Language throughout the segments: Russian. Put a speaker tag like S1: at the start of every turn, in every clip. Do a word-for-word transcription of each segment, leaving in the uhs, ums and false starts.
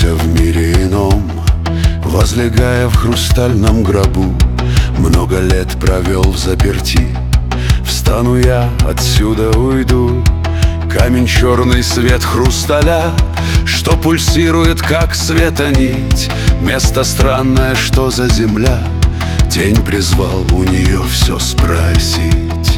S1: Проснулся в мире ином, возлегая в хрустальном гробу. Много лет провел в заперти. Встану я, отсюда уйду. Камень черный, свет хрусталя, что пульсирует, как светонить. Место странное, что за земля. Тень призвал у нее все спросить.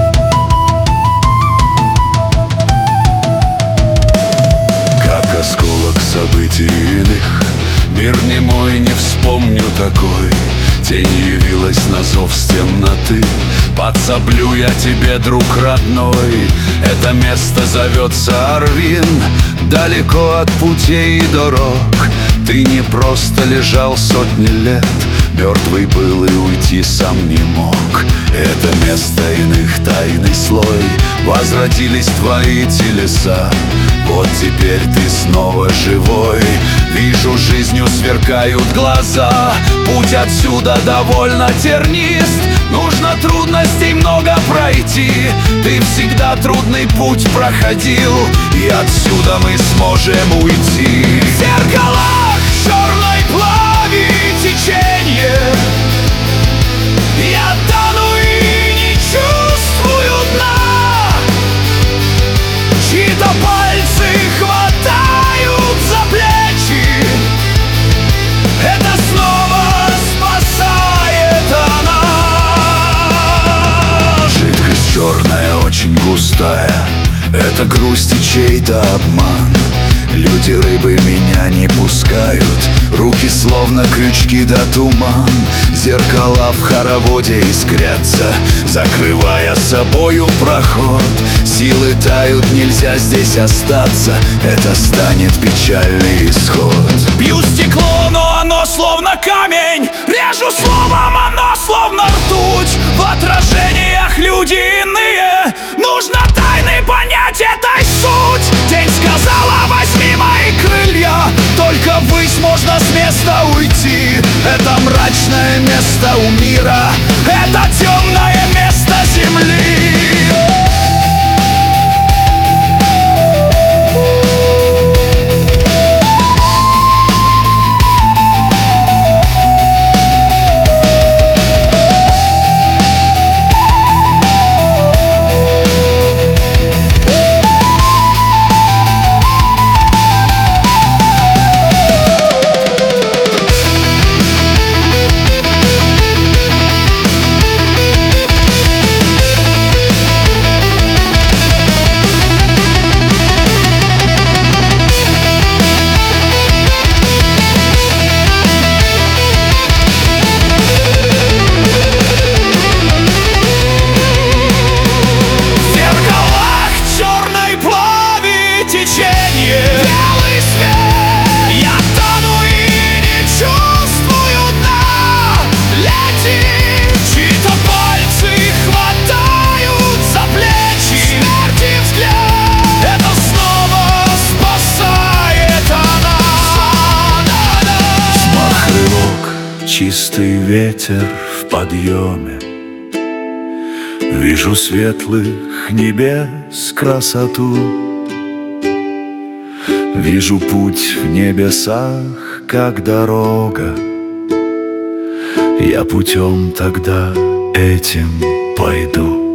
S1: Как осколок событий иных, мир не мой, не вспомню такой. Тень явилась на зов с темноты. Подсоблю я тебе, друг родной. Это место зовется Арвин. Далеко от путей и дорог. Ты не просто лежал сотни лет, мертвый был и уйти сам не мог. Это место иных, тайный слой. Возвратились твои телеса. Вот теперь ты снова живой. Вижу, жизнью сверкают глаза. Путь отсюда довольно тернист. Нужно трудностей много пройти. Ты всегда трудный путь проходил, и отсюда мы сможем уйти. В зеркалах черной плави течение. Я тону и не чувствую дна. Чьи-то пальцы хватают за плечи. Это снова спасает она. Жидкость черная, очень густая. Это грусть и чей-то обман. Люди рыбы меня не пускают. Руки словно крючки да туман. Зеркала в хороводе искрятся, закрывая собою проход. Силы тают, нельзя здесь остаться. Это станет печальный исход. Бью стекло, но оно словно камень. Режу словом, оно словно ртуть. В отражениях люди иные. Нужно тайны понять этой суть. Тень сказала: возьми мои крылья. Только ввысь можно с места уйти. Это мрачное место у мира. Это темное место земли. Белый свет, я тону и не чувствую дна. Лети, чьи-то пальцы хватают за плечи. Смерти взгляд, это снова спасает она. Взмах, рывок, чистый ветер в подъеме. Вижу светлых небес красоту. Вижу путь в небесах, как дорога. Я путем тогда этим пойду.